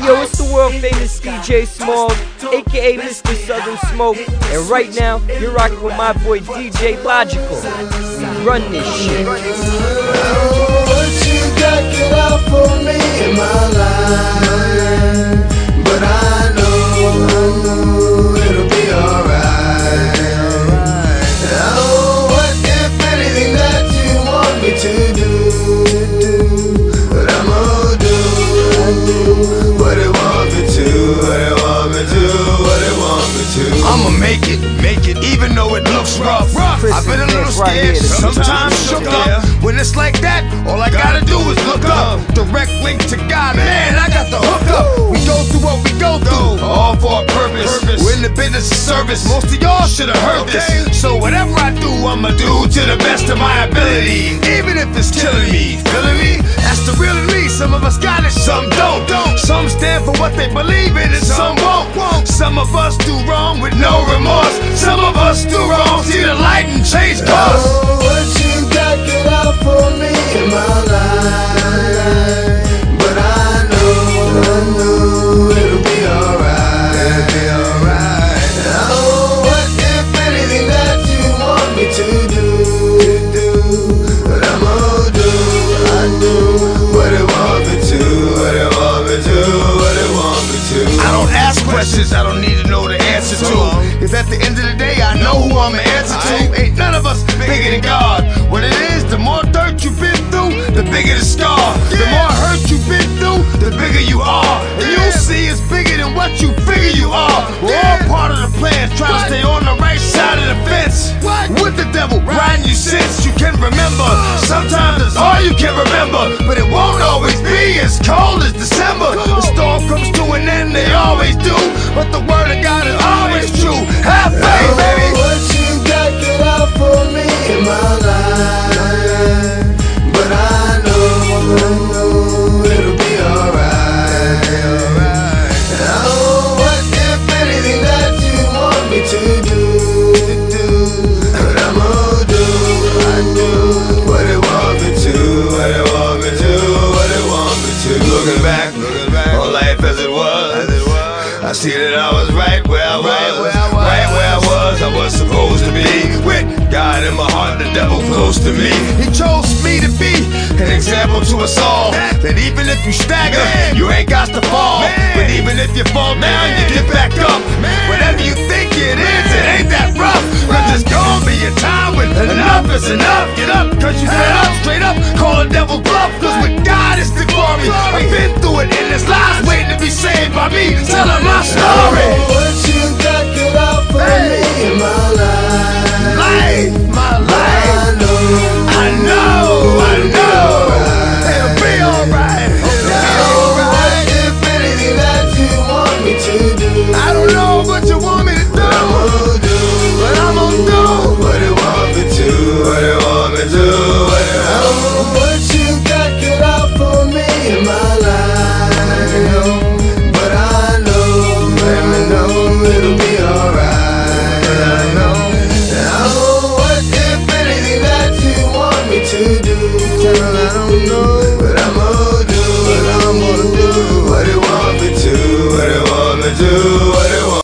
yo, it's the world famous DJ Smalls, aka Mr. Southern Smoke, and right now you're rocking with my boy DJ Logical. We run this shit. What you got get out for me in my life, but I know it'll be alright. Oh, what if anything that you want me to do, but I'ma do what it want me to, what it want me to, what it want me to. I'ma make it, even though it looks rough. I've been a little scared, sometimes shook up. When it's like that, all I gotta do is look up. Direct link to God, man, I got the hook up. We go through what we go through, all for a purpose. We're in the business of service, most of y'all should've heard this. So whatever I do, I'ma do to the best of my ability, even if it's killing me. Feeling me? That's the real in me. Some of us got it, some don't. Some stand for what they believe in and some won't. Some of us do wrong with no remorse. Some of us do wrong, see the light and change course. Oh, what you got get out for me in my life, but I know it'll be alright. It'll be alright. Oh, what if anything that you want me to do, but I'ma do what it want me to, what it want me to, what it want me to. I don't ask questions I don't need to know the answer to. Cause at the end of the day, I know who I'ma answer to. Ain't none of us bigger than God. What it is, the more dirt you've been through, the bigger the scar. The more hurt you've been through, the bigger you are. And you'll see it's bigger than what you figure you are. We're all part of the plan, try to stay on the right side of the fence. With the devil riding you since you can remember. Sometimes it's all you can remember, but it won't always be as cold as December. The storm comes to an end, they always do, but the word of God is always true. Have faith, baby. What you got get out for me in my life, but I know it'll be alright. Oh, what if anything that you want me to do, but I'ma do what it want me to, what it want me to, what it want me to. Looking back on life as it was, I see that I was right where I was, I was supposed to be. With God in my heart, the devil close to me. He chose me to be an example to us all, that even if you stagger, you ain't got to fall. But even if you fall down, you get back up. Whatever you think it is, it ain't that rough. Cause there's gonna be a time when enough is enough. Get up, cause you fed up, straight up, call the devil bluff. Cause with God is the glory. I've been through it in this life, waiting to be saved by me, telling my story.